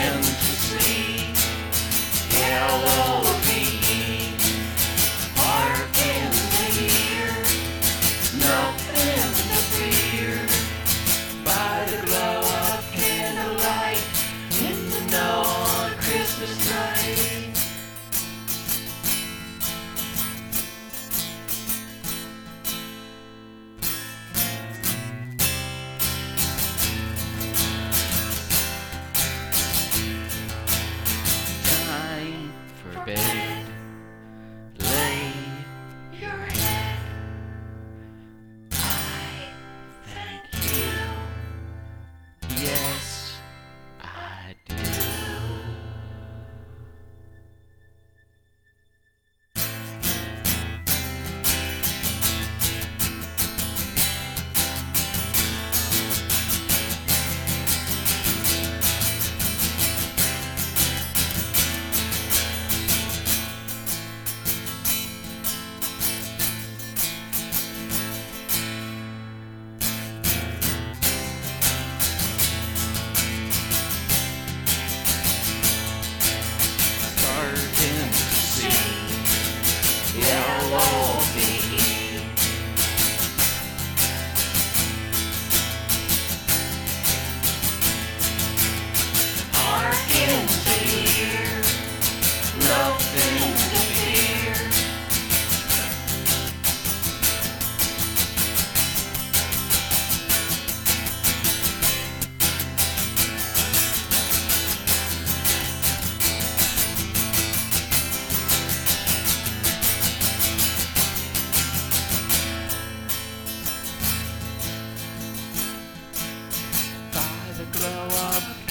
in to see Elohim. Hark in the ear, nothing to fear. By the glow of candlelight in the snow on Christmas night. Time for bed, lay your head. I thank you. Yes, I do. Starting to see Elohim. Heart in fear, nothing to fear. By the glow of